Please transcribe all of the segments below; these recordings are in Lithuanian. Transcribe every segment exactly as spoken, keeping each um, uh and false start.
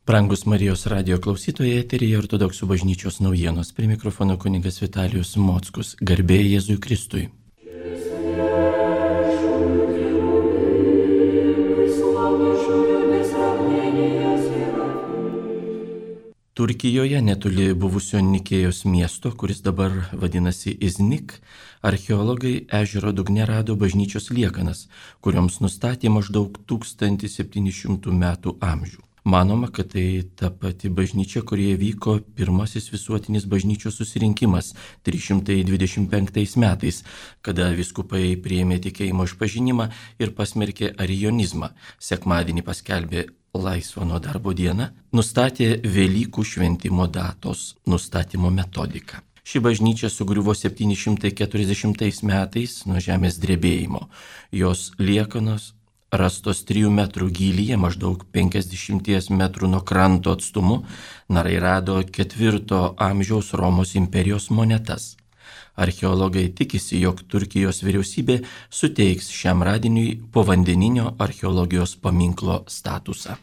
Brangus Marijos radio klausytojai, eteryje Ortodoksų bažnyčios naujienos. Prie mikrofono kunigas Vitalijus Mockus. Garbė Jėzui Kristui. Turkijoje, netoli buvusio Nikėjos miesto, kuris dabar vadinasi Iznik, archeologai ežero dugne rado bažnyčios liekanas, kurioms nustatė maždaug tūkstantis septyni šimtai metų amžių. Manoma, kad tai ta pati bažnyčia, kurioje vyko pirmasis visuotinis bažnyčios susirinkimas trys šimtai dvidešimt penktais metais, kada vyskupai priėmė tikėjimo išpažinimą ir pasmerkė arijonizmą. Sekmadienį paskelbė laisvą nuo darbo dieną, nustatė Velykų šventimo datos nustatymo metodiką. Ši bažnyčia sugriuvo septyni šimtai keturiasdešimtais metais nuo žemės drebėjimo. Jos liekanos rastos trijų metrų gylyje, maždaug penkiasdešimt metrų nuo kranto atstumu, narai rado ketvirto amžiaus Romos imperijos monetas. Archeologai tikisi, jog Turkijos vyriausybė suteiks šiam radiniui povandeninio archeologijos paminklo statusą.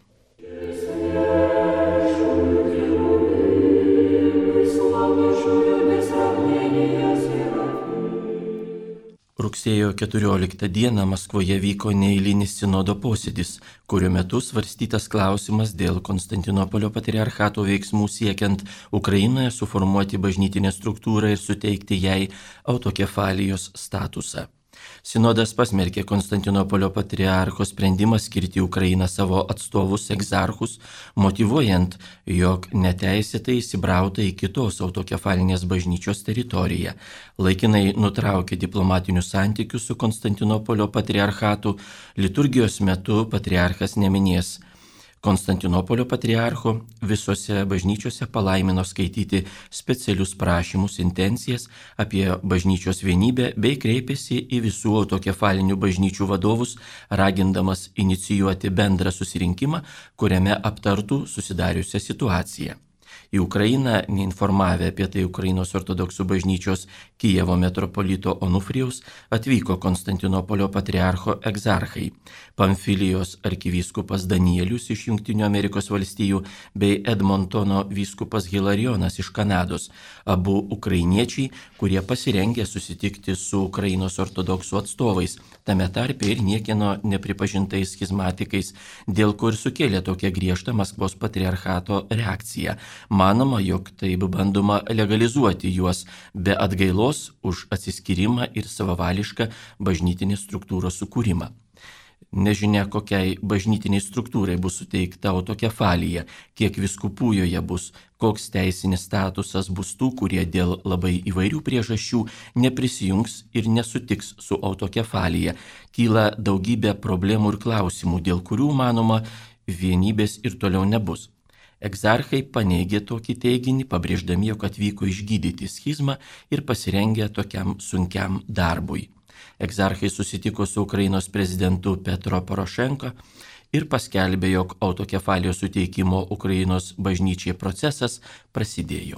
Rugsėjo keturioliktą dieną Maskvoje vyko neeilinis sinodo posėdis, kurio metu svarstytas klausimas dėl Konstantinopolio patriarchato veiksmų siekiant Ukrainoje suformuoti bažnytinę struktūrą ir suteikti jai autokefalijos statusą. Sinodas pasmerkė Konstantinopolio patriarcho sprendimą skirti Ukrainą savo atstovus egzarchus, motyvuojant, jog neteisėtai įsibrauta į kitos autokefalinės bažnyčios teritoriją. Laikinai nutraukė diplomatinius santykius su Konstantinopolio patriarchatu, liturgijos metu patriarchas neminės Konstantinopolio patriarcho, visose bažnyčiose palaimino skaityti specialius prašymus, intencijas apie bažnyčios vienybę bei kreipėsi į visų autokefalinių bažnyčių vadovus, ragindamas inicijuoti bendrą susirinkimą, kuriame aptartų susidariusią situaciją. Į Ukrainą, neinformavę apie tai Ukrainos ortodoksų bažnyčios Kijevo metropolito Onufrijaus, atvyko Konstantinopolio patriarcho egzarchai, Pamfilijos arkivyskupas Danielius iš Jungtinių Amerikos valstijų bei Edmontono vyskupas Hilarijonas iš Kanados, abu ukrainiečiai, kurie pasirengė susitikti su Ukrainos ortodoksų atstovais, tame tarpe ir niekieno nepripažintais schizmatikais, dėl ko ir sukėlė tokią griežtą Maskvos patriarchato reakciją. Manoma, jog taip bandoma legalizuoti juos be atgailos už atsiskyrimą ir savavališką bažnytinės struktūros sukūrimą. Nežinia, kokiai bažnytiniai struktūrai bus suteikta autokefalija, kiek vyskupų joje bus, koks teisinis statusas bus tų, kurie dėl labai įvairių priežasčių neprisijungs ir nesutiks su autokefalija. Kyla daugybė problemų ir klausimų, dėl kurių, manoma, vienybės ir toliau nebus. Egzarchai paneigė tokį teiginį, pabrėždami, jog atvyko išgydyti schizmą ir pasirengė tokiam sunkiam darbui. Egzarchai susitiko su Ukrainos prezidentu Petro Porošenko ir paskelbė, jog autokefalijos suteikimo Ukrainos bažnyčiai procesas prasidėjo.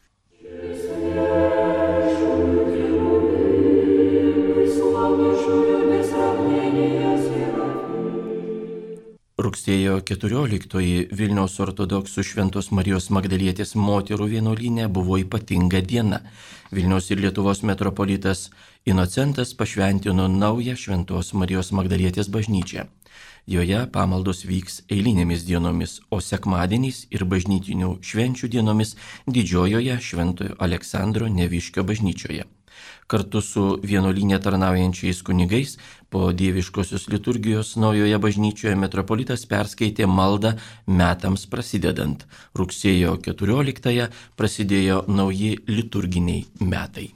Rugsėjo keturioliktoji Vilniaus ortodoksų Šventos Marijos Magdalietės moterų vienuolyne buvo ypatinga diena. Vilniaus ir Lietuvos metropolitas Inocentas pašventino naują Šventos Marijos Magdalietės bažnyčią. Joje pamaldos vyks eilinėmis dienomis, o sekmadieniais ir bažnytinių švenčių dienomis Didžiojoje Šventojo Aleksandro Neviškio bažnyčioje. Kartu su vienuolyne tarnaujančiais kunigais po dieviškosios liturgijos naujoje bažnyčioje metropolitas perskaitė maldą metams prasidedant. Rugsėjo keturioliktąją prasidėjo nauji liturginiai metai.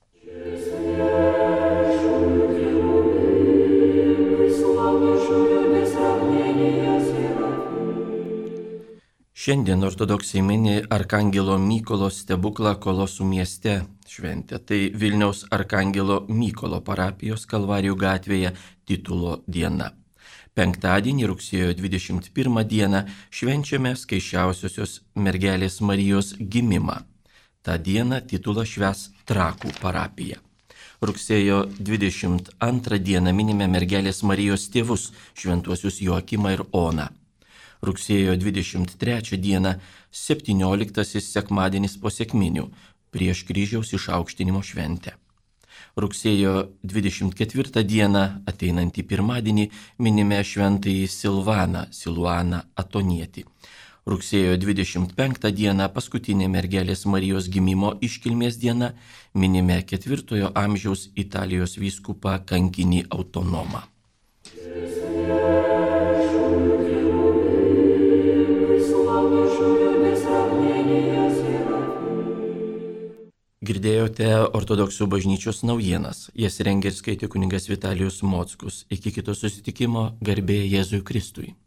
Šiandien ortodoksai mini Arkangelo Mykolo stebuklą Kolosų mieste šventę. Tai Vilniaus Arkangelo Mykolo parapijos Kalvarijų gatvėje titulo diena. Penktadienį, rugsėjo dvidešimt pirmą dieną, švenčiame Skaisčiausiosios mergelės Marijos gimimą. Ta diena titulą švęs Trakų parapija. Rugsėjo dvidešimt antrą dieną minime mergelės Marijos tėvus, šventuosius Joakimą ir Oną. Rugsėjo dvidešimt trečią dieną septynioliktasis sekmadienis po sekminių prieš kryžiaus išaukštinimo šventę. Rugsėjo dvidešimt ketvirtą dieną, ateinantį pirmadienį, minime šventąjį Silvaną, Siluaną Atonietį. Rugsėjo dvidešimt penktą dieną, paskutinė mergelės Marijos gimimo iškilmės diena, minime ketvirtojo amžiaus Italijos vyskupą kankinį Autonomą. Girdėjote ortodoksų bažnyčios naujienas. Jas rengė ir skaitė kunigas Vitalijus Mockus. Iki kito susitikimo, garbė Jėzui Kristui.